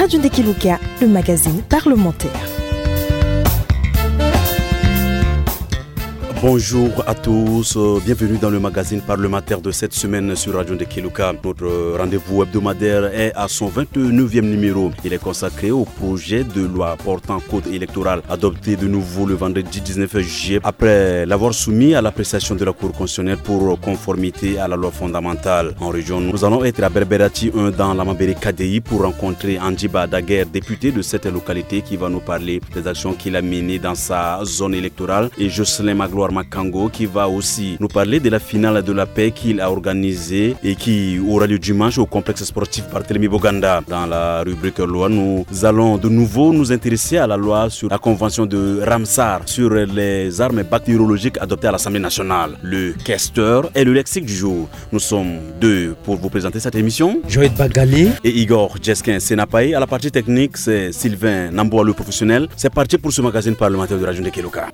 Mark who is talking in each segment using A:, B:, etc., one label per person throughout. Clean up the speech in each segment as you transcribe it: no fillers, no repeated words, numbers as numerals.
A: Radio Ndekeluka, le magazine parlementaire.
B: Bonjour à tous, bienvenue dans le magazine parlementaire de cette semaine sur Radio Ndekeluka. Notre rendez-vous hebdomadaire est à son 29e numéro. Il est consacré au projet de loi portant code électoral adopté de nouveau le vendredi 19 juillet après l'avoir soumis à l'appréciation de la Cour constitutionnelle pour conformité à la loi fondamentale. En région, nous allons être à Berberati 1 dans la Mambéré KDI pour rencontrer Andjiba Daguerre, député de cette localité qui va nous parler des actions qu'il a menées dans sa zone électorale, et Jocelyn Magloire Makango qui va aussi nous parler de la finale de la paix qu'il a organisée et qui aura lieu dimanche au complexe sportif Barthélemy Boganda. Dans la rubrique loi, nous allons de nouveau nous intéresser à la loi sur la convention de Ramsar sur les armes bactériologiques adoptées à l'Assemblée nationale. Le questeur est le lexique du jour. Nous sommes deux pour vous présenter cette émission.
C: Joël Bagali
B: et Igor Jeskin Senapaï. À la partie technique, c'est Sylvain Namboa, le professionnel. C'est parti pour ce magazine parlementaire de Radio Ndekeluka.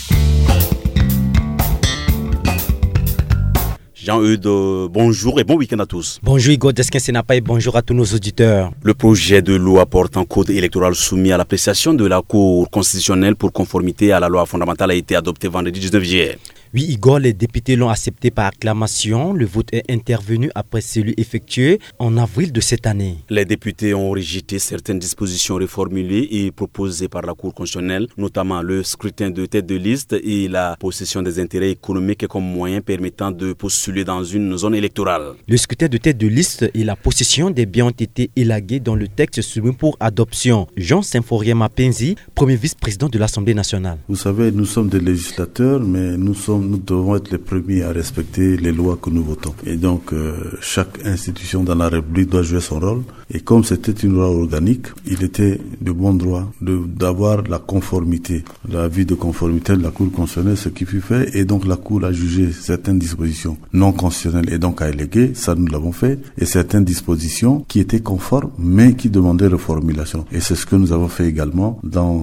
B: Jean-Eudes, bonjour et bon week-end à tous.
C: Bonjour Igor Jeskin Senapaï, bonjour à tous nos auditeurs.
B: Le projet de loi portant code électoral soumis à l'appréciation de la Cour constitutionnelle pour conformité à la loi fondamentale a été adopté vendredi 19 juillet.
C: Oui Igor, les députés l'ont accepté par acclamation. Le vote est intervenu après celui effectué en avril de cette année.
B: Les députés ont rejeté certaines dispositions reformulées et proposées par la Cour constitutionnelle, notamment le scrutin de tête de liste et la possession des intérêts économiques comme moyen permettant de postuler dans une zone électorale.
C: Le scrutin de tête de liste et la possession des biens ont été élagués dans le texte soumis pour adoption. Jean Symphorien Mapenzi, premier vice-président de l'Assemblée nationale.
D: Vous savez, nous sommes des législateurs, mais nous devons être les premiers à respecter les lois que nous votons. Et donc, chaque institution dans la République doit jouer son rôle. Et comme c'était une loi organique, il était de bon droit d'avoir la conformité, l'avis de conformité de la Cour constitutionnelle, ce qui fut fait. Et donc, la Cour a jugé certaines dispositions non constitutionnelles et donc a élégué. Ça, nous l'avons fait. Et certaines dispositions qui étaient conformes, mais qui demandaient reformulation. Et c'est ce que nous avons fait également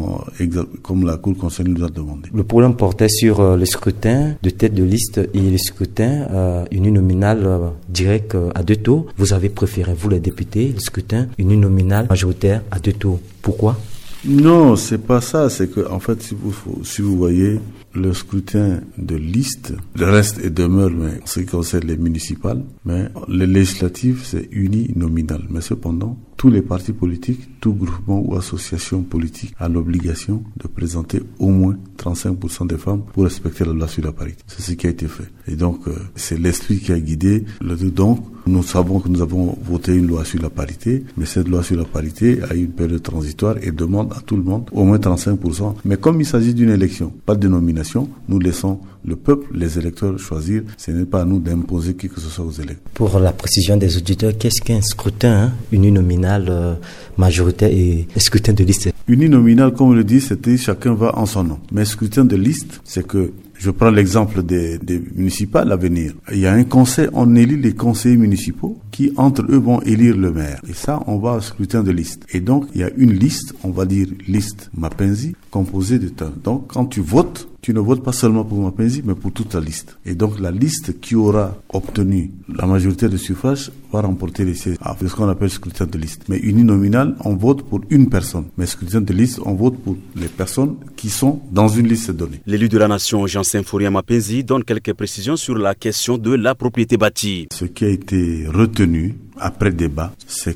D: comme la Cour constitutionnelle nous a demandé.
E: Le problème portait sur le scrutin de tête de liste et le scrutin uninominal direct à deux tours. Vous avez préféré, vous les députés, le scrutin uninominal majoritaire à deux tours. Pourquoi ?
D: Non, c'est pas ça. C'est que, en fait, si vous voyez le scrutin de liste, le reste est demeure, mais en ce qui concerne les municipales, mais les législatives, c'est uninominal. Mais cependant, tous les partis politiques, tout groupement ou association politique a l'obligation de présenter au moins 35% des femmes pour respecter la loi sur la parité. C'est ce qui a été fait. Et donc, c'est l'esprit qui a guidé le tout. Donc, nous savons que nous avons voté une loi sur la parité, mais cette loi sur la parité a une période transitoire et demande à tout le monde au moins 35%. Mais comme il s'agit d'une élection, pas de nomination, nous laissons le peuple, les électeurs choisir. Ce n'est pas à nous d'imposer qui que ce soit aux électeurs.
E: Pour la précision des auditeurs, qu'est-ce qu'un scrutin uninominal majoritaire et scrutin de liste?
D: Uninominal, comme on le dit, c'était chacun va en son nom. Mais scrutin de liste, c'est que je prends l'exemple des municipales à venir. Il y a un conseil, on élit les conseillers municipaux qui, entre eux, vont élire le maire. Et ça, on va au scrutin de liste. Et donc, il y a une liste, on va dire liste Mapenzi, composée de temps. Donc, quand tu votes, tu ne votes pas seulement pour Mapenzi, mais pour toute la liste. Et donc, la liste qui aura obtenu la majorité de suffrages va remporter les sièges. C'est ce qu'on appelle scrutin de liste. Mais uninominal, on vote pour une personne. Mais scrutin de liste, on vote pour les personnes qui sont dans une liste donnée.
B: L'élu de la nation, Jean Symphorien Mapenzi, donne quelques précisions sur la question de la propriété bâtie.
D: Ce qui a été retenu après débat,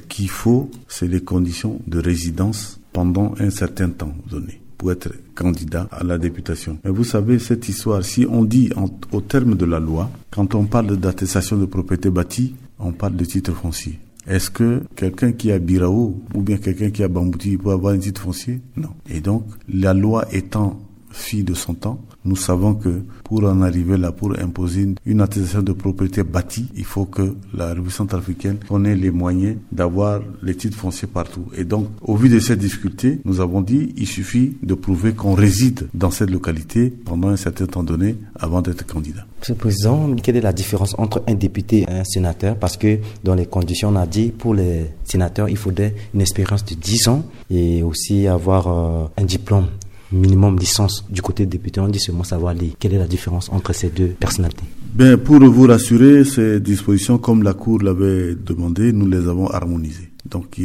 D: c'est les conditions de résidence pendant un certain temps donné pour être candidat à la députation. Mais vous savez, cette histoire, si on dit au terme de la loi, quand on parle d'attestation de propriété bâtie, on parle de titre foncier. Est-ce que quelqu'un qui a Birao ou bien quelqu'un qui a Bambouti peut avoir un titre foncier? Non. Et donc, la loi étant fille de son temps, nous savons que pour en arriver là, pour imposer une attestation de propriété bâtie, il faut que la République centrafricaine ait les moyens d'avoir les titres fonciers partout. Et donc, au vu de cette difficulté, nous avons dit il suffit de prouver qu'on réside dans cette localité pendant un certain temps donné avant d'être candidat.
E: Monsieur le Président, quelle est la différence entre un député et un sénateur? Parce que dans les conditions, on a dit pour les sénateurs, il faudrait une expérience de 10 ans et aussi avoir un diplôme minimum licence. Du côté député, on dit seulement savoir lire. Quelle est la différence entre ces deux personnalités?
D: Pour vous rassurer, ces dispositions, comme la Cour l'avait demandé, nous les avons harmonisées. Donc,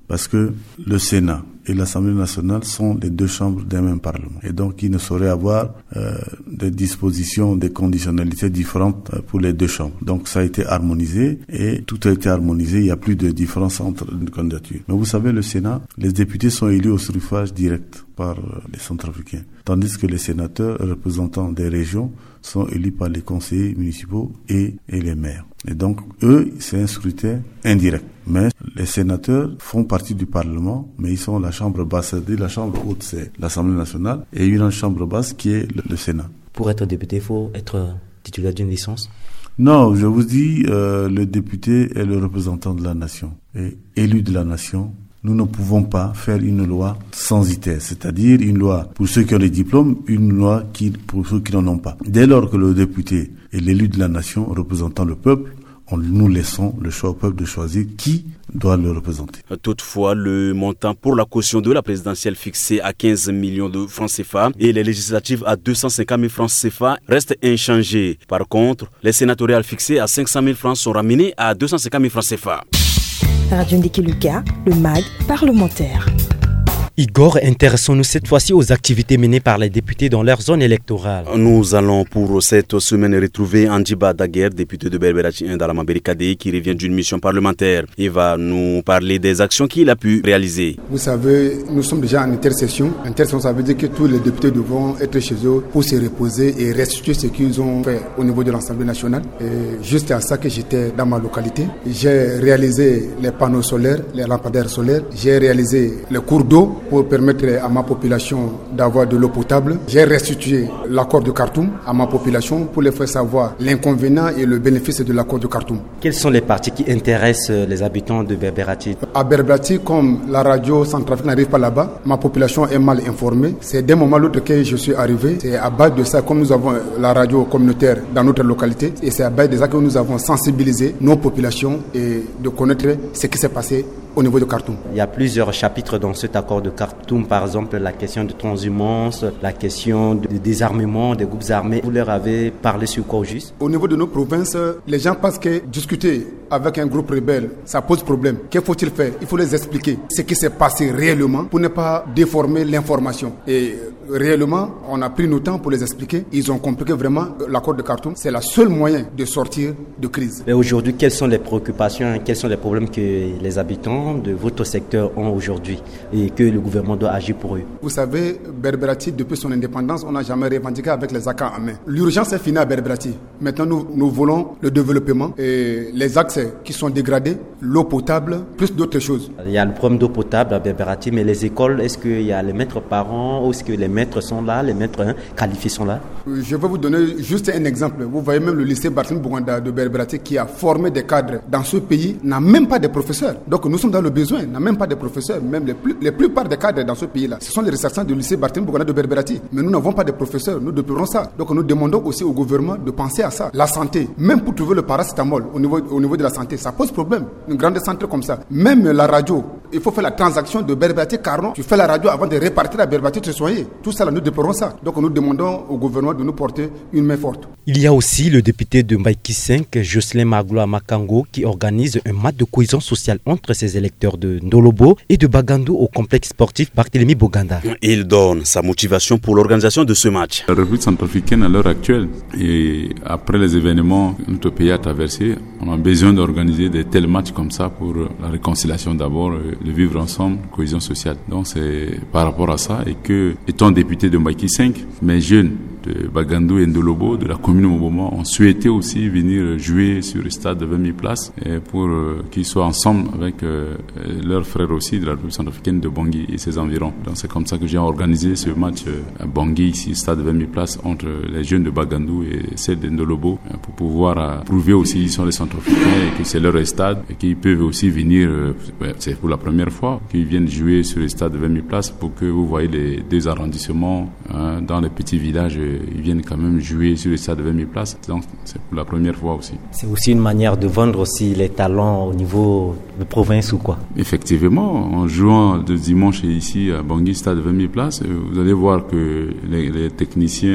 D: parce que le Sénat et l'Assemblée nationale sont les deux chambres d'un même Parlement. Et donc, il ne saurait avoir des dispositions, des conditionnalités différentes pour les deux chambres. Donc, ça a été harmonisé et tout a été harmonisé. Il n'y a plus de différence entre les candidatures. Mais vous savez, le Sénat, les députés sont élus au suffrage direct par les Centrafricains. Tandis que les sénateurs représentants des régions sont élus par les conseillers municipaux et les maires. Et donc, eux, c'est un scrutin indirect. Mais les sénateurs font partie du Parlement, mais ils sont la chambre basse. C'est-à-dire la chambre haute, c'est l'Assemblée nationale, et une chambre basse qui est le Sénat.
E: Pour être député, il faut être titulaire d'une licence?
D: Non, je vous dis, le député est le représentant de la nation, et élu de la nation. Nous ne pouvons pas faire une loi sans ITER, c'est-à-dire une loi pour ceux qui ont les diplômes, une loi pour ceux qui n'en ont pas. Dès lors que le député est l'élu de la nation représentant le peuple, nous laissons le choix au peuple de choisir qui doit le représenter.
B: Toutefois, le montant pour la caution de la présidentielle fixé à 15 millions de francs CFA et les législatives à 250 000 francs CFA reste inchangé. Par contre, les sénatoriales fixées à 500 000 francs sont ramenées à 250 000 francs CFA.
A: Radio Ndekeluka, le MAG parlementaire.
C: Igor, intéressons-nous cette fois-ci aux activités menées par les députés dans leur zone électorale.
B: Nous allons pour cette semaine retrouver Andjiba Daguerre, député de Berberachi 1 dans la Mambérikadé, qui revient d'une mission parlementaire. Il va nous parler des actions qu'il a pu réaliser.
F: Vous savez, nous sommes déjà en intersession. Intersession, ça veut dire que tous les députés devront être chez eux pour se reposer et restituer ce qu'ils ont fait au niveau de l'Assemblée nationale. Et juste à ça que j'étais dans ma localité. J'ai réalisé les panneaux solaires, les lampadaires solaires. J'ai réalisé le cours d'eau pour permettre à ma population d'avoir de l'eau potable. J'ai restitué l'accord de Khartoum à ma population pour les faire savoir l'inconvénient et le bénéfice de l'accord de Khartoum.
E: Quelles sont les parties qui intéressent les habitants de Berberachi?
F: À Berberachi, comme la radio Centrafrique n'arrive pas là-bas, ma population est mal informée. C'est d'un moment à l'autre que je suis arrivé. C'est à base de ça, comme nous avons la radio communautaire dans notre localité, et c'est à base de ça que nous avons sensibilisé nos populations et de connaître ce qui s'est passé au niveau de Khartoum.
E: Il y a plusieurs chapitres dans cet accord de Khartoum, par exemple la question de transhumance, la question de désarmement des groupes armés. Vous leur avez parlé sur quoi juste?
F: Au niveau de nos provinces, les gens pensent que discuter avec un groupe rebelle, ça pose problème. Que faut-il faire? Il faut les expliquer ce qui s'est passé réellement pour ne pas déformer l'information. Et réellement, on a pris nos temps pour les expliquer. Ils ont compris que vraiment l'accord de Khartoum, c'est le seul moyen de sortir de crise.
E: Mais aujourd'hui, quelles sont les préoccupations, quels sont les problèmes que les habitants de votre secteur ont aujourd'hui et que le gouvernement doit agir pour eux?
F: Vous savez, Berberachi, depuis son indépendance, on n'a jamais revendiqué avec les ACA en main. L'urgence est finie à Berberachi. Maintenant, nous voulons le développement et les axes qui sont dégradés, l'eau potable, plus d'autres choses.
E: Il y a le problème d'eau potable à Berberachi, mais les écoles, est-ce qu'il y a les maîtres parents ou est-ce que les maîtres sont là, les maîtres qualifiés sont là? Je
F: vais vous donner juste un exemple. Vous voyez même le lycée Barthélémy Bouanda de Berberachi qui a formé des cadres dans ce pays n'a même pas de professeurs. Donc nous sommes dans le besoin, n'a même pas de professeurs. Même les plupart des cadres dans ce pays-là, ce sont les ressortissants du lycée Barthélémy Bouanda de Berberachi. Mais nous n'avons pas de professeurs, nous déplorons ça. Donc nous demandons aussi au gouvernement de penser à ça. La santé, même pour trouver le paracétamol au niveau de la santé, ça pose problème. Un grand centre comme ça. Même la radio, il faut faire la transaction de Berberachi Carnon. Tu fais la radio avant de répartir à Berberachi te soigner. Tout ça, là, nous déplorons ça. Donc nous demandons au gouvernement de nous porter une main forte.
C: Il y a aussi le député de Mbaïki 5, Jocelyn Magloa Makango, qui organise un match de cohésion sociale entre ses électeurs de Ndolobo et de Bagandou au complexe sportif Barthélémy Boganda.
B: Il donne sa motivation pour l'organisation de ce match.
G: La République centrafricaine à l'heure actuelle, et après les événements que notre pays a traversés, on a besoin d'organiser des tels matchs comme ça pour la réconciliation d'abord, le vivre ensemble, cohésion sociale. Donc c'est par rapport à ça et que, étant député de Mbaïki 5, mes jeunes de Bagandou et Ndolobo, de la commune Moboma, ont souhaité aussi venir jouer sur le stade de 20 000 places et pour qu'ils soient ensemble avec leurs frères aussi de la République centrafricaine de Bangui et ses environs. Donc c'est comme ça que j'ai organisé ce match à Bangui, ici, stade de 20 000 places, entre les jeunes de Bagandou et celles de Ndolobo, pour pouvoir prouver aussi qu'ils sont les centrafricains et que c'est leur stade et qu'ils peuvent aussi venir, c'est pour la première fois qu'ils viennent jouer sur le stade de 20 000 places pour que vous voyez les deux arrondissements dans les petits villages. Ils viennent quand même jouer sur le stade de 20 000 places. Donc, c'est pour la première fois aussi.
E: C'est aussi une manière de vendre aussi les talents au niveau de province ou quoi?
G: Effectivement, en jouant de dimanche ici à Bangui, stade de 20 000 places, vous allez voir que les techniciens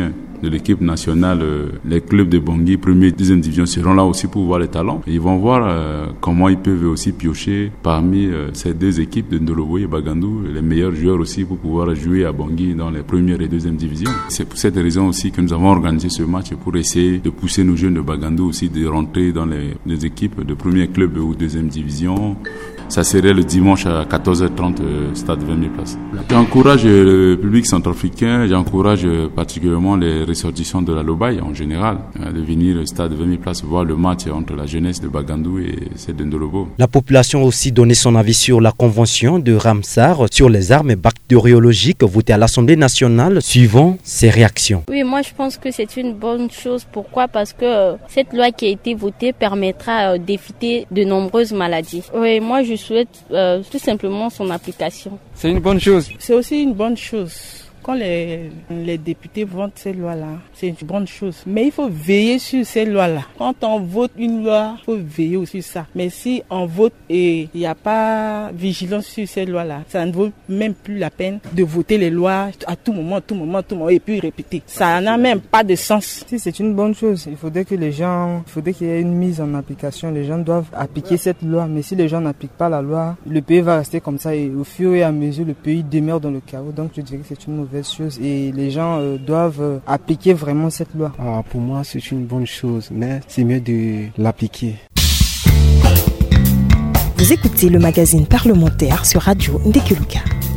G: de l'équipe nationale, les clubs de Bangui, première et deuxième division seront là aussi pour voir les talents. Et ils vont voir comment ils peuvent aussi piocher parmi ces deux équipes de Ndolobo et Bagandou, les meilleurs joueurs aussi pour pouvoir jouer à Bangui dans les premières et deuxième divisions. C'est pour cette raison aussi que nous avons organisé ce match pour essayer de pousser nos jeunes de Bagandou aussi de rentrer dans les équipes de premier club ou deuxième division. Ça serait le dimanche à 14h30, stade 20 000 places. J'encourage le public centrafricain, j'encourage particulièrement les ressortissants de la Lobaye en général, de venir au stade 20 000 places voir le match entre la jeunesse de Bagandou et celle de Ndolobo.
C: La population a aussi donné son avis sur la convention de Ramsar sur les armes bactériologiques votée à l'Assemblée nationale, suivant ses réactions.
H: Oui, moi je pense que c'est une bonne chose. Pourquoi ? Parce que cette loi qui a été votée permettra d'éviter de nombreuses maladies. Oui, moi je souhaite tout simplement son application.
I: C'est une bonne chose.
J: C'est aussi une bonne chose. Quand les députés votent ces lois-là, c'est une bonne chose. Mais il faut veiller sur ces lois-là. Quand on vote une loi, il faut veiller aussi sur ça. Mais si on vote et il n'y a pas vigilance sur ces lois-là, ça ne vaut même plus la peine de voter les lois à tout moment, et puis répéter. Ça n'a même pas de sens.
I: Si c'est une bonne chose, il faudrait qu'il y ait une mise en application. Les gens doivent appliquer cette loi. Mais si les gens n'appliquent pas la loi, le pays va rester comme ça et au fur et à mesure, le pays demeure dans le chaos. Donc je dirais que c'est une mauvaise chose et les gens doivent appliquer vraiment cette loi.
K: Pour moi, c'est une bonne chose, mais c'est mieux de l'appliquer.
A: Vous écoutez le magazine parlementaire sur Radio Ndekeluka.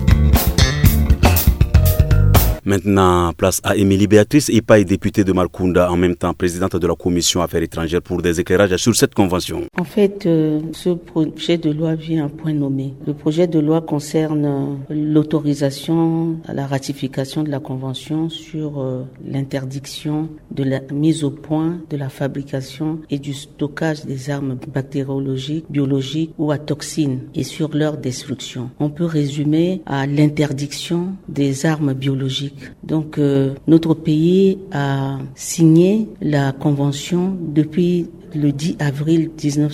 B: Maintenant, place à Émilie Béatrice Ipaï, députée de Markounda, en même temps présidente de la Commission Affaires étrangères, pour des éclairages sur cette convention.
L: En fait, ce projet de loi vient à point nommé. Le projet de loi concerne l'autorisation à la ratification de la convention sur l'interdiction de la mise au point, de la fabrication et du stockage des armes bactériologiques, biologiques ou à toxines et sur leur destruction. On peut résumer à l'interdiction des armes biologiques. Donc, notre pays a signé la convention depuis le 10 avril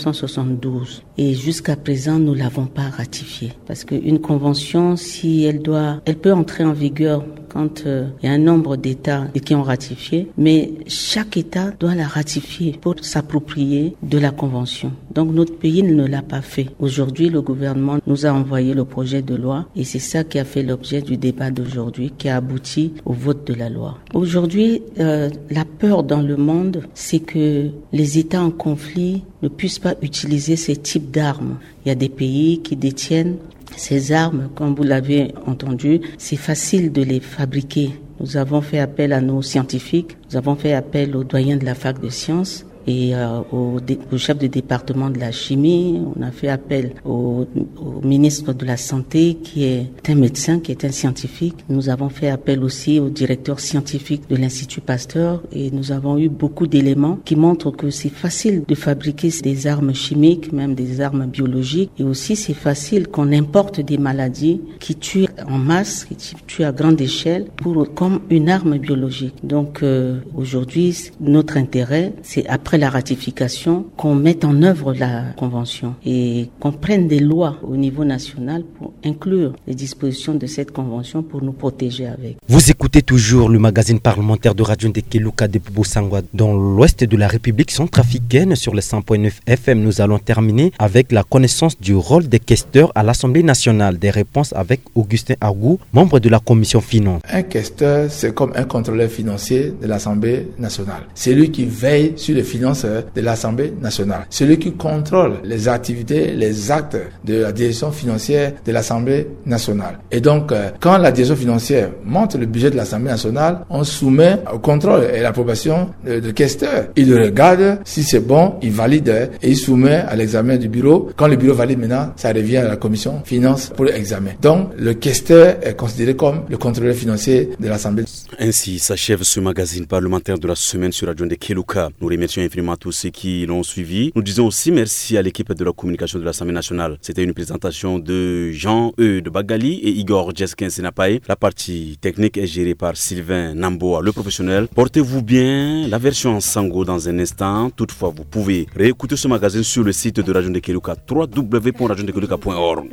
L: 1972 et jusqu'à présent nous l'avons pas ratifiée parce qu'une convention, si elle peut entrer en vigueur quand il y a un nombre d'États qui ont ratifié, mais chaque État doit la ratifier pour s'approprier de la convention. Donc notre pays ne l'a pas fait. Aujourd'hui, le gouvernement nous a envoyé le projet de loi et c'est ça qui a fait l'objet du débat d'aujourd'hui, qui a abouti au vote de la loi. Aujourd'hui, la peur dans le monde, c'est que les États en conflit ne puissent pas utiliser ces types d'armes. Il y a des pays qui détiennent ces armes, comme vous l'avez entendu, c'est facile de les fabriquer. Nous avons fait appel à nos scientifiques, nous avons fait appel aux doyens de la fac de sciences et au chef de département de la chimie. On a fait appel au ministre de la Santé qui est un médecin, qui est un scientifique. Nous avons fait appel aussi au directeur scientifique de l'Institut Pasteur et nous avons eu beaucoup d'éléments qui montrent que c'est facile de fabriquer des armes chimiques, même des armes biologiques, et aussi c'est facile qu'on importe des maladies qui tuent en masse, qui tuent à grande échelle comme une arme biologique. Donc aujourd'hui, notre intérêt, c'est après la ratification, qu'on mette en œuvre la convention et qu'on prenne des lois au niveau national pour inclure les dispositions de cette convention pour nous protéger avec.
C: Vous écoutez toujours le magazine parlementaire de Radio Ndekeluka de Bobosangwa dans l'ouest de la République centrafricaine sur le 100.9 FM. Nous allons terminer avec la connaissance du rôle des questeurs à l'Assemblée nationale. Des réponses avec Augustin Argou, membre de la commission finance.
M: Un questeur, c'est comme un contrôleur financier de l'Assemblée nationale. C'est lui qui veille sur les finances de l'Assemblée nationale. Celui qui contrôle les activités, les actes de la direction financière de l'Assemblée nationale. Et donc, quand la direction financière monte le budget de l'Assemblée nationale, on soumet au contrôle et l'approbation de questeur. Il regarde si c'est bon, il valide et il soumet à l'examen du bureau. Quand le bureau valide maintenant, ça revient à la commission finance pour l'examen. Donc, le questeur est considéré comme le contrôleur financier de l'Assemblée.
B: Ainsi s'achève ce magazine parlementaire de la semaine sur Radio Ndekeluka. Nous remercions infiniment tous ceux qui l'ont suivi. Nous disons aussi merci à l'équipe de la communication de l'Assemblée nationale. C'était une présentation de Jean-E de Bagali et Igor Jeskin Senapaï. La partie technique est gérée par Sylvain Namboa, le professionnel. Portez-vous bien. La version en sango dans un instant. Toutefois, vous pouvez réécouter ce magazine sur le site de Radio Ndekeluka, www.radiondekeluka.org.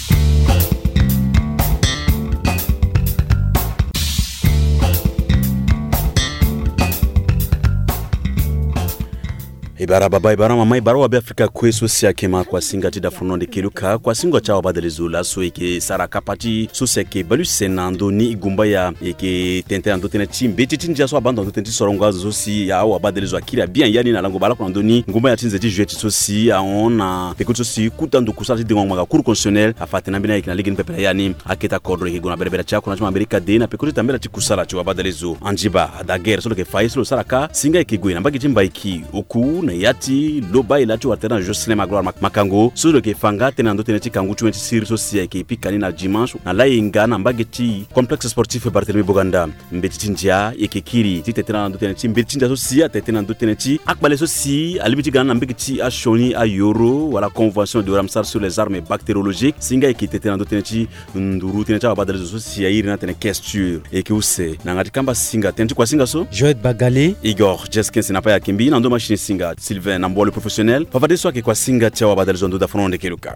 B: ibara baba ibara mama ibara wa Afrika kweso sia kema kwa singa tida frono de keluka kwa singo cha wabadelezo la so eke saraka pati so seke balu senando ni igumba ya eke tente ando tene timbe titinja so abando ando tente soronga zo si ya wabadelezo akira bien yani na lango bala kwa ndoni ngumba ya tinze ti jouer so si a ona pekuto si kutando kusati de ngwa cour constitutionnel afatena bina ikina ligin pepela yani aketa kodro ke gona berbera cha kuna chama Amerika de na pekuto tambela ti kusala cha wabadelezo anjiba da guerre so ke faislo saraka singa eke gwina mbaki timba iki oku na yati loba ila tu watena Jocelyn Magloire makango sur ke fanga tenando teneti kangu tu enti siri sosia ke pikani na dimanche na lainga na mbageti complexe sportif Barthélemy Boganda mbeti ndia ekekiri titetena ndo teneti mbeti ndia sosia tetena ndo teneti akbale sosi alimiti gana mbageti a shoni a yoro wala convention de Ramsar sur les armes bactériologiques singa ekitetena ndo teneti nduru teneti abadale sosia iri na tene question ekuse na ngati kamba singa teneti kwa singa so
C: Joël Bagale
B: Igor Jeskin sinapa ya kimbi na ndo machine singa Sylvain Nambo le professionnel pavade so ke kwa singa tia wabadalizo ndo da frono de keluka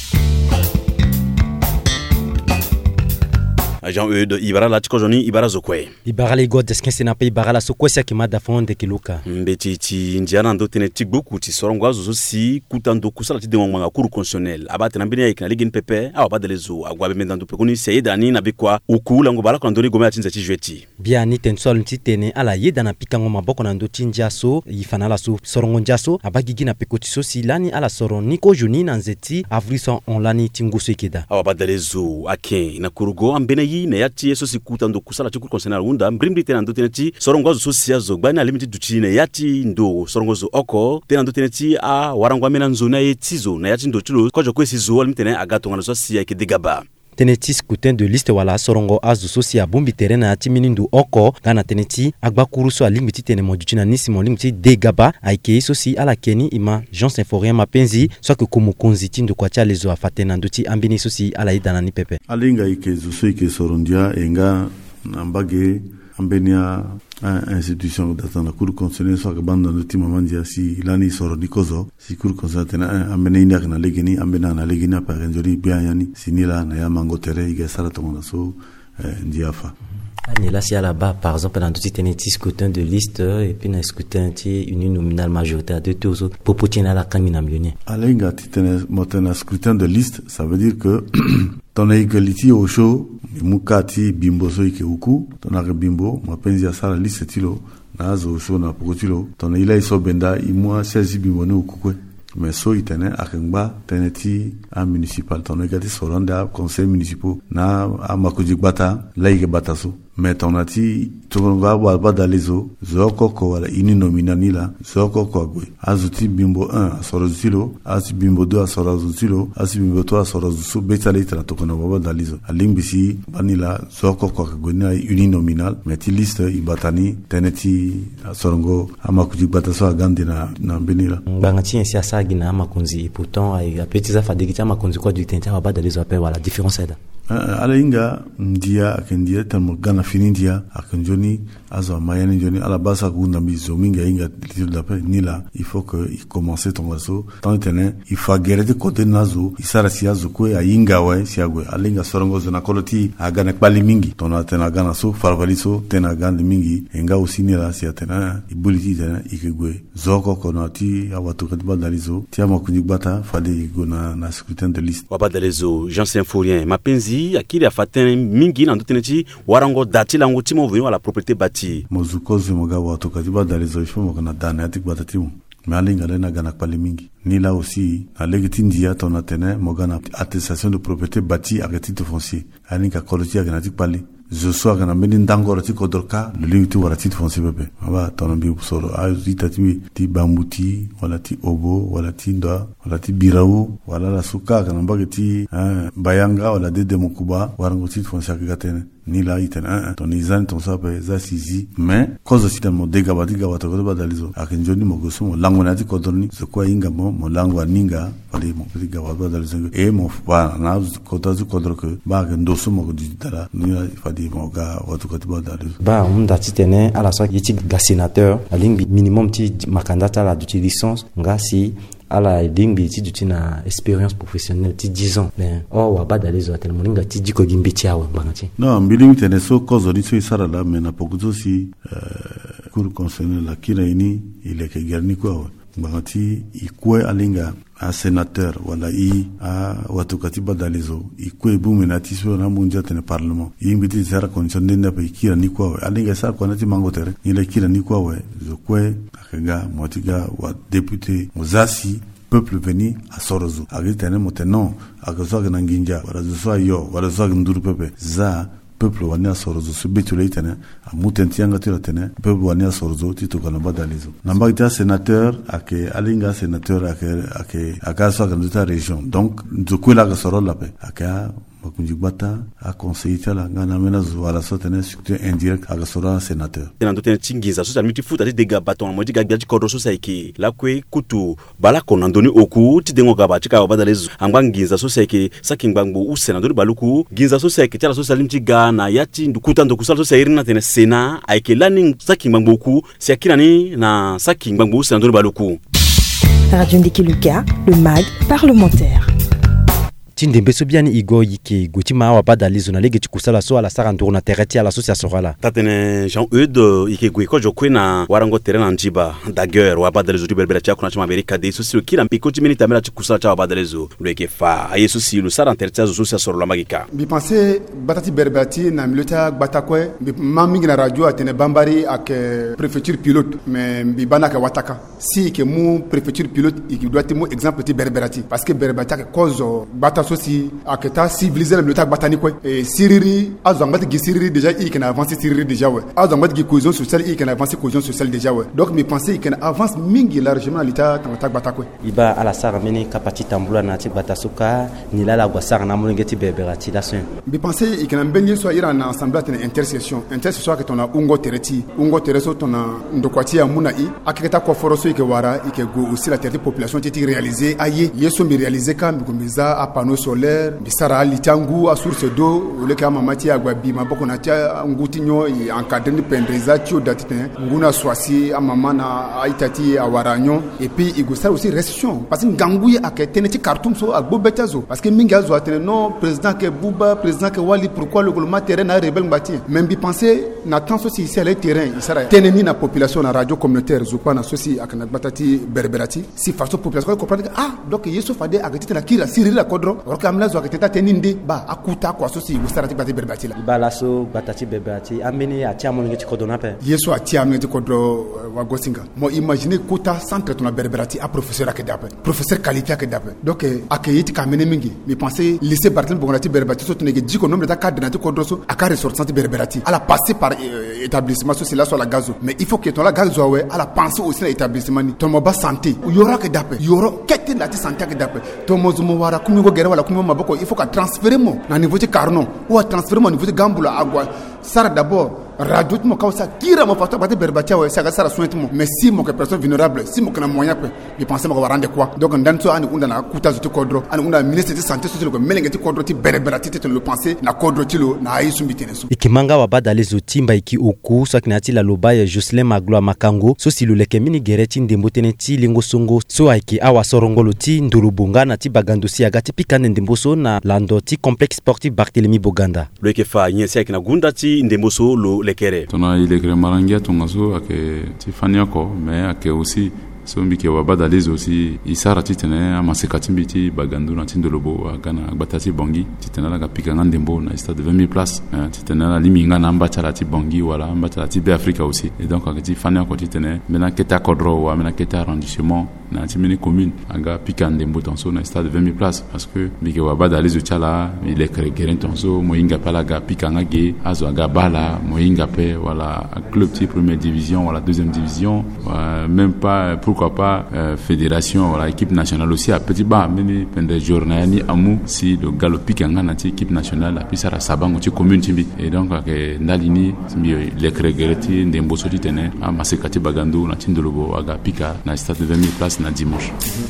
B: Jean-Eudes Ibara la tiko joni Ibara zokwe
C: Ibara le god deskin sinapa Ibara la sokwe sia kema da frono de keluka
B: mbeti ti ndiana ndo tene tikboku ti sorongwa zo si kutando kusala ti dengo manga cour constitutionnel abate na mbini ikina ligin pepe awa badalezo agwabe mendando pekuni seyedani na bikwa ukula ngo bala kwa ndoni gome atinza ti jweti
C: biani tensol ntitene ala yeda na pikango maboko na ndo tinjaso ifana la so sorongo njaso abagigi na pekoti so silani ala soron niko joni na nzeti avriso onlani tinguso ikeda
B: awa badalezo ake na kurugo ambene na yati yeso sikuta ndo kusala ti cour constitutionnel unda mbrimbi tena ndo teneti sorongo zo sia zo gbani limiti duti na yati ndo sorongo zo oko tena ndo teneti a warangwa mena nzona yetizo na yati ndo tulo kojo kwesi zo limiti na agato ngana so sia ke digaba
C: teneti scrutin de liste wala sorongo azu sosia bumbi terena ati minindu oko gana teneti agba kuruso alimiti tene mojuchina nisimo limiti degaba aike sosi ala keni ima Jean Symphorien mapenzi soke kumukunzi tindu kwa chalezo afatena nduti ambini sosi ala idana ni pepe
D: alinga ike zuso ike sorondia enga nambage ambenia institution datana cour constitutionnel so akabanda nduti mamandia si lani soronikozo si cour constitutionnel tena ambene india kana legeni ambena na legeni pa ganjori bianyani sinila na ya mangotere ige sala tonga so ndiafa
E: Et là, si à la bas, par exemple, dans tout ce scrutin de liste, et puis dans le scrutin, une nominale majoritaire de tous, pour poutine à la camine ambionnée.
D: Alenga, un scrutin de liste, ça veut dire que ton égalité au show, mukati bimbo so ike uku, ton arre bimbo, ma penzi à ça la liste tilo, na zo show na pokotilo, ton ila iso benda, imwa 16 bimbo ne ukukwe. Mais so itene akengba teneti a municipal ton égalité soranda conseil municipal na a makujigbata laike bataso. Mais tonati tukonga wa dalizo zoko ko wala ini nominani la zoko ko gwe azuti bimbo 1 asorozilo asi bimbo 2 asorozilo asi bimbo 3 asorozu betale tra tokona wa dalizo alimbisi banila zoko ko gwe na ini nominal mais ti liste ibatani teneti asorongo amakuji bataso agandi na benila
E: bangati ensi asagi na amakunzi et pourtant a petits afadiki amakunzi ko du tenta wa dalizo appel wala différence là
D: ala inga ndia akendia tamo gana finindia akenjoni azo mayani joni ala basa kuna mizo minga inga litre d'après nila il faut que il commencer ton asso tant tene il faut guérir de côté nazo isara siazo ko inga wa siagwe ala inga sorongo zona koloti agana kwali mingi tona tena gana so farvaliso tena ganda mingi enga usinila siatena ibuliti tena ikegwe zoko konati awatu kadba dalizo tiama kunibata fali gona na scrutin de liste
B: wabadalezo Jean Symphorien mapenzi akili afaten mingi na ndoteneti warango dati lango timo venu ala propriété bâtie
D: mozukozi mogawa watokaziba dalizo ifo mokana dana atik batatimu malinga lena gana pale mingi ni là aussi na legiti ndia tona tene mogana attestation de propriété bâtie à titre foncier alinga koloti gana tik pale je sois gana meni ndangoro ti kodorka le limite wala titre foncier bebe aba tona bi soro azita ti bambuti wala ti obo wala ti nda wala ti birawu wala la suka gana mbageti bayanga wala de mokuba warango titre foncier gatene ni là iten ton izan ton sape za sizi mais cause aussi mo degabati gabato ko badalizo akenjoni mo goso mo lango na ti kodorni so kwa inga mo lango aninga pali mo petit gabato badalizo e mo fa na ko tazu kodor ko ba ke ndoso mo didala ni fadi mo ga watu ko badalizo
E: ba dati tene ala so yiti ga sénateur la ligne minimum ti makandata la de licence ngasi ala dingbi ti duti na expérience professionnelle ti 10 ans mais wa ba dalizo atel moninga ti diko gimbi ti awa bangati
D: non mbili tene so cause di so isara la mais na pokuzo si cour constitutionnelle la kira ini ile ke garni ko Bangati ikwe alinga a sénateur wala a watukati badalizo ikwe bumenati so na munja tene parlement imbiti sara condition ndenda pe kira ni kwa alinga sara konati mangotere ile kira ni kwa we zokwe akanga motiga wa député muzasi peuple veni a Sorozo agitene moteno akazoga na nginja wala zoa yo wala zoa nduru pepe za peuple wani a Sorozo subitu leitene amutentianga tira tene peuple wani a Sorozo tito kana badalizo namba ita sénateur ake alinga sénateur ake akaso kanduta région donc nzukwela ka soro lape aka makunjibata a conseiller la ngana mena zuwala sotene structure indirect aka soro sénateur
B: tena tena chingiza so miti futa de gabaton modi gabiaji kodro so saiki lakwe kutu bala konandoni oku tidengo gabachi ka badalezo ambanginza so saiki sakingbangbo u sénateur baluku ginza so saiki tala so salimti gana yati ndukuta ndokusala so sairina tena sena aike laning sakingbangbo ku siakinani na sakingbangbo u sénateur baluku.
A: Radio Ndekeluka, le MAG parlementaire.
C: Tindembe sobiani igo yike gotima wa badalizo na lege chikusala so ala sara nduruna tereti ala association wala
B: tatene Jean-Eudes yike gweko jokwena warango terena njiba d'ailleurs wa badalizo tiberbera cha kuna chama Amerika de sosi kila mpiko chimini tamela chikusala cha wa badalizo leke fa ayeso si lo sara tereti azo sosi soro la magika
F: bi penser batati berbati na milita batakwe bi mamingi na radio atene bambari ak préfecture pilote mais bi banaka wataka si ke mu préfecture pilote il doit être mu exemple ti berberati parce que berbati ke cause bata sosi aketa civiliser le tak batani ko et siriri azangati gi siriri déjà il can avancer siriri déjà ouais azangati gi cohésion sociale il can avancer cohésion sociale déjà ouais donc me penser il can avance mingi largement l'état tak batako
E: iba ala sara meni kapati tambula na ti batasuka ni la gwasara na mulengeti beberati la sen
F: me penser il can benye so ira na assemblée tene intercession que tona ungo tereti ungo tereso tona ndokwati ya muna i aketa ko foroso ike wara ike go aussi la terre population ti réaliser aye yeso mi réaliser ka mbikombiza apano solaire bisara litangu a source d'eau le kama mati agwa bima boko na tia ngutinyo encadrer ni pendeza tio datite nguna swasi amama na aitati awaranyo et puis igosar aussi restriction parce que nganguye aketene ti Khartoum so agbobetazo parce que minga zo atene non président ke Bouba président ke Wali pourquoi le gouvernement terrain na rebelle mbati même bi penser na temps aussi ici le terrain isara teneni na population na radio communautaire zo pa na sosi akana batati berberati si façon population comprendre donc yeso fade aketite na kira sirira la kodro orkamla zo aketeta teninde ba akuta kwa sosi gustarati batati berberati la
E: bala so batati berberati ameni atia mo ngeti kodona pe
F: yeso atia mo ngeti kodro wa gosinga mo imaginer kuta centre tona berberati a professeur akedape professeur qualité akedape donc akeyiti kamene mingi mi penser lycée Barthelme Bongolati berberati so tenege diko nombre ta cadre na ti kodro so aka ressortissant berberati ala passer par établissement social là sur la gazo mais il faut que ton la gazo ouais ala penser aussi à établissement ni ton moba santé yora kedape yoro kete la ti santé kedape ton mozumo wara kumi go gere wala kumi maboko il faut que transférer mo na niveau de Carnon ou transférer mo niveau de Gambula agwa sara d'abord radio mo kawsa kira mo fato bate berbatia ouais ça sara soin mo mais si mo que personne vulnérable si mo kana moyen pe je pense mo rendre quoi donc ndanso ani unda na kuta zuti kodro ani unda ministre de santé social ko melengeti kodro ti berberati te le penser na kodro ti lo na ayisu mbiteneso
C: ikimanga wa badale zotimba iki oku so kinati la lobaya Jocelyn Magloa Makango so siluleke mini gereti ndembotene ti lingo songo so aiki awa sorongolo ti ndurubunga na ti bagandosi agati pikane ndemboso na lando ti complexe sportif Barthélemy Boganda
B: lo kefa nyesi akina gunda ti ndemboso lo lekere
G: tona ilekere marangia tongaso ake ti faniako mais ake aussi so mbike wa badalizo aussi isara titene amaseka timbiti baganduna tindolobo akana batati bongi titena la kapika ngandembo na stade de 20000 places titena la liminga na mbachala ti bongi wala mbachala ti Africa aussi et donc akati fania ko titene mena keta kodro wa mena keta arrondissement na timini commune aga pika ndembo tonso na stade de 20000 places parce que mbike wa badalizo chala ile kregeren tonso moyinga pala ga pika ngage azo aga bala moyinga pe wala club ti première division wala deuxième division même pas pourquoi pas fédération voilà équipe nationale aussi à petit bas meni pende journée ni amu si le galopi kanga na équipe nationale a pisara sabango ti commune timbi et donc que ndalini timbi les crégreti ndembo soti tene a masekati bagandu na tindolobo aga pika na stade de 20000 places na dimanche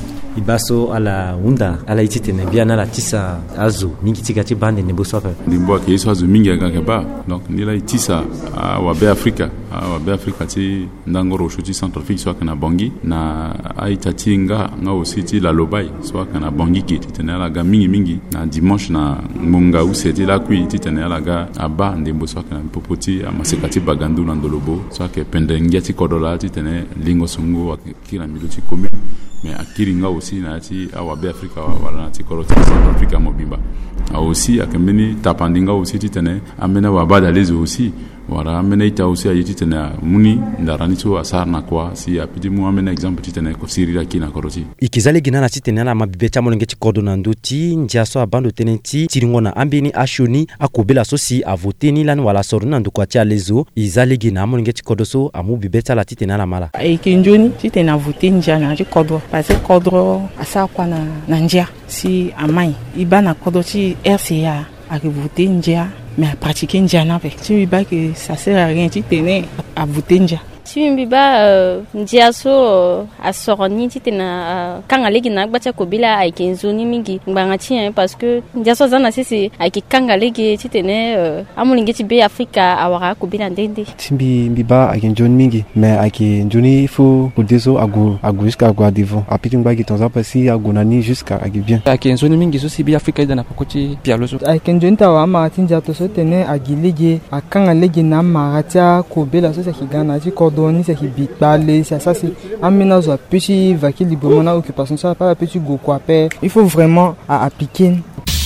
E: ibaso ala unda ala ititene bien ala tisa azu mingi tikati bande ne boso pa
G: ndimbo ke iso azu mingi aga ba donc ni la itisa wa be Africa awabe Afrika ti ndangoro shuti Centrafrique soit kana bangi na aitati nga aussi ti la lobai soit kana bangi ki titene la ga mingi na dimanche na munga useti la kui titene la ga aba ndembo soit kana popoti amasekati bagandu na ndolobo soit ke pendengia ti kodola titene lingo sungu kila miloti commune mais akiringa aussi na ti awabe Afrika wala na ti koroti Centrafrique mobimba aussi akembeni tapandinga aussi titene amena wabada lezo aussi voilà amena ita aussi ayiti tena muni ndarani to asar na kwa si apidi mu amena exemple titene ko sirira kina koroti
C: ikizale gina na titene na mabibe cha molenge ti kodo na nduti njiaso abando tenenti tiringona ambini ashoni akobela sosi avoteni lan wala soruna ndukwa cha lezo izale gina molenge ti kodo so amu bibeta la titene na mala
J: ekinjoni titene avoteni njana ti kodo parce que kodo asa kwa na njia si amai ibana kodo ti RCA a voté Ndia, mais à pratiquer Ndia n'avec. Tu me dis que ça sert à rien, tu tenais à voter Ndia.
H: Tu me dis Ndia so à soroni, tu tenais quand alegi na bacha kobila avec enzoni mingi bangati parce que Ndia so zana c'est avec quand alegi tu tenais amulingi ti be Afrika awara kobila ndende.
K: Timbi biba avec enzoni mingi, mais avec enzoni faut pour deso agu jusqu'à agu devant. Apiti mbagi tonza pasi agu nani jusqu'à agu bien.
N: Avec enzoni mingi so si be Afrika dana pakoti pialoso.
I: Avec enzoni tawa marati Ndia to so tenais agilegi akanga alegi na maratia kobila so c'est kigana ti doni c'est qui bit parler ça c'est aménage à petit vaquer librement na occupation ça pas petit go quoi père il faut vraiment appliquer.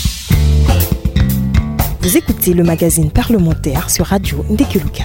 A: Vous écoutez le magazine parlementaire sur Radio Ndekeluka.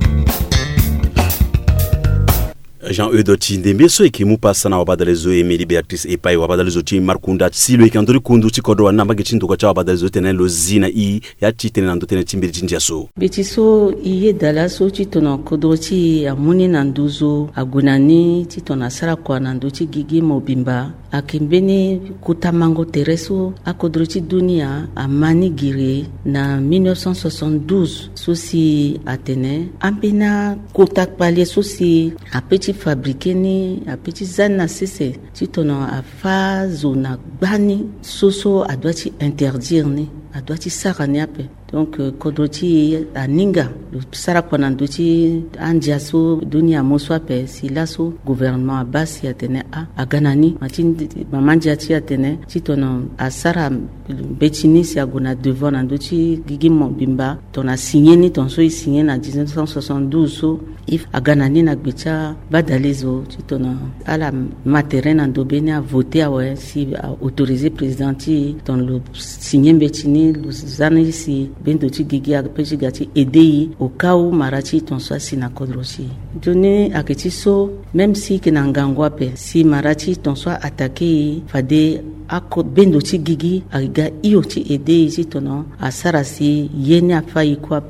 B: Jean-Eudes Tindembe so ekimu pasana wabadalezo Emily Beatrice Epai wabadalezo ti Markunda silo ekandori kundu ti kodo na magi chindo kwa cha wabadalezo tene lozina i ya ti tene nando tene timbiri jinjaso
L: betiso iye dalaso ti tona kodo ti amuni nanduzo agunani ti tona sara kwa nando ti gigi mobimba akimbeni kutamango tereso akodro ti dunia amani gire na 1972 sosi atene ambena kotak pale sosi apeti fabriqué ni a petit zana sese ti tono a fa zona gbani soso a doit interdire ni a doit sarani ape donc kodoti aninga le sara kwana ndoti andiaso dunia moswape silaso gouvernement abasi atene a ganani matindi mamandia ti atene ti tono a sara betini si agona devant ndoti gigimo bimba tona signé ni ton so signé na 1972 so if aganani na gbecha badalezo ti tono ala materen ndobeni a voté a si a autorisé président ti ton le signé betini le zani si bendo ti gigi a peji gati edei au cas où marati ton so sina kodrosi doni aketi so même si que nangangwa pe si marati ton so attaqué fade ako bendo ti gigi aga iyo ti edei ti tono asarasi yeni afai kwa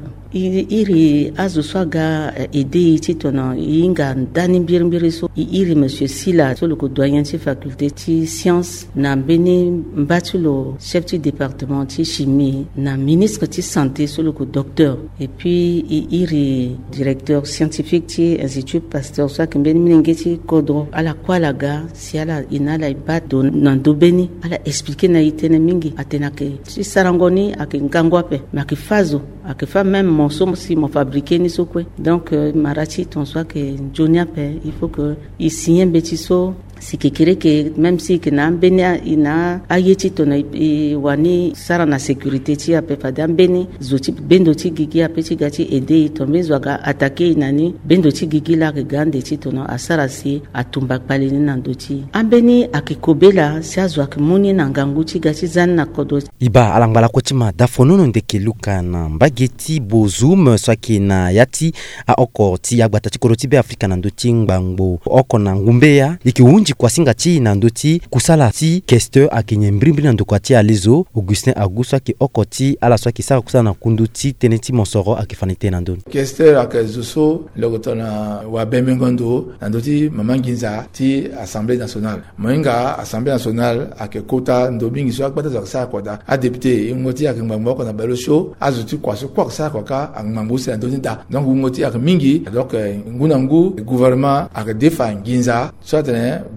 L: iri azo swaga ede ti tono inga dani mbiri so iri monsieur Sila so le doyen ti faculté ti science na beni mbatulo chef du département ti chimie na ministre ti santé so le docteur et puis iri directeur scientifique ti institut Pasteur so kembeni minenge ti kodro ala kwalaga si ala inala ibato nando beni ala expliquer na itene mingi atenake ti sarangoni akingangwa pe makifazo akifa même monso si mon fabriqué ni sokwe donc marati ton soit que Jonia pe il faut que il signe betiso si kekere que même si que na benia ina ayeti tona wani sara na sécurité ti ape fadam beni zoti bendo ti gigi ape ti gati ede to mezo ga attaquer inani bendo ti gigi la gande ti tona asara si atumba paleni na ndoti ambeni akikobela si azwa kimuni na ngangu ti gati zan na kodo
C: iba alangala kotima dafonono Ndekeluka na mbageti bozum swaki na yati a oko ti yagbata ti koroti be Afrika na ndoti ngbango oko na ngumbeya ikiunji kwa singa ti na ndoti kusala ti questeur akenye mbrimbi na ndokwa ti alezo Augustin Aguswa ki oko ti ala swaki sara kusala na kundu ti tene ti monsoro akifanite na ndoni
M: questeur akezuso lokotona wa bemengondo na ndoti mamanginza ti assemblée nationale moinga assemblée nationale akekota ndobingi so akbata za sa kwada a député ngoti akengbango ko na balosho azuti kwaso kwa sa kwa angmambo se ndoni da donc ngoti akmingi donc ngunangu gouvernement akdefa nginza so tene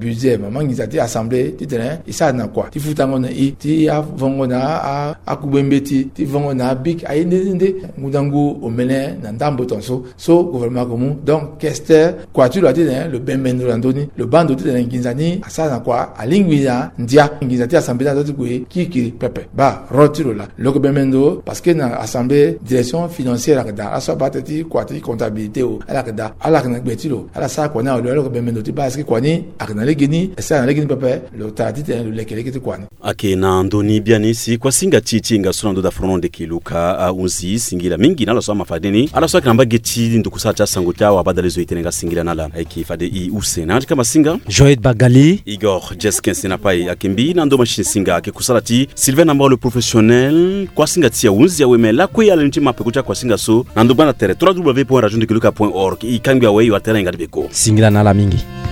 M: budget maman ngizati assemblée ti tene isa na quoi ti futango na ti avongo na akubembeti ti vongo na big ayende ngudangu omene na ndambo tonso so gouvernement commun donc questeur quoi tu dois dire le bemendo landoni le bando ti tene nginzani asa na quoi alingwina ndia ngizati assemblée na doti kwe kiki pepe ba rotiro la le bemendo parce que na assemblée direction financière da aso batati quoi ti comptabilité o ala na betilo ala sa kwa na le bemendo ti parce que kwani akna legini esa na legini pepe le tati tene le lekele ti kwani
B: akena ndoni bianisi kwa singa titi nga sunando da frono de Kiluka unzi singila mingi nala so mafadeni ala so kanamba geti ndukusa cha sanguta wa badalezo itenga singila nala aiki fade i usena kama singa
C: Joël Bagali
B: Igor Jeskin Senapai akimbi na ndo machine singa akikusarati Sylvain Namba le professionnel kwa singa tia unzi ya wemela kwa ya ntima pekucha kwa singa so na ndo bana tere www.radiodekiluka.org ikangi awe wa terenga dibeko
C: singila nala mingi